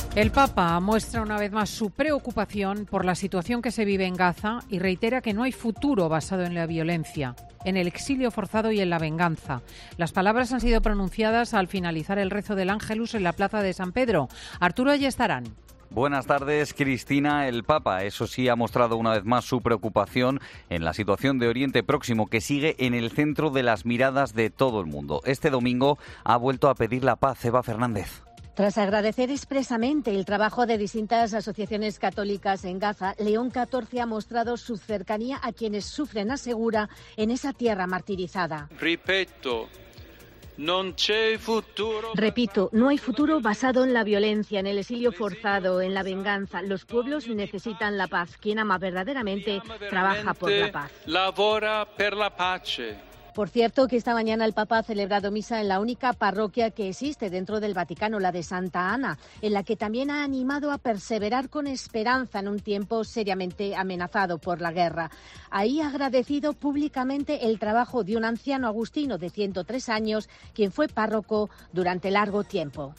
El Papa muestra una vez más su preocupación por la situación que se vive en Gaza y reitera que no hay futuro basado en la violencia, en el exilio forzado y en la venganza. Las palabras han sido pronunciadas al finalizar el rezo del Ángelus en la plaza de San Pedro. Arturo Ayestarán. Buenas tardes, Cristina. El Papa, eso sí, ha mostrado una vez más su preocupación en la situación de Oriente Próximo, que sigue en el centro de las miradas de todo el mundo. Este domingo ha vuelto a pedir la paz. Eva Fernández. Tras agradecer expresamente el trabajo de distintas asociaciones católicas en Gaza, León XIV ha mostrado su cercanía a quienes sufren, asegura, en esa tierra martirizada. Repito, no hay futuro basado en la violencia, en el exilio forzado, en la venganza. Los pueblos necesitan la paz. Quien ama verdaderamente trabaja por la paz. Por cierto, que esta mañana el Papa ha celebrado misa en la única parroquia que existe dentro del Vaticano, la de Santa Ana, en la que también ha animado a perseverar con esperanza en un tiempo seriamente amenazado por la guerra. Ahí ha agradecido públicamente el trabajo de un anciano agustino de 103 años, quien fue párroco durante largo tiempo.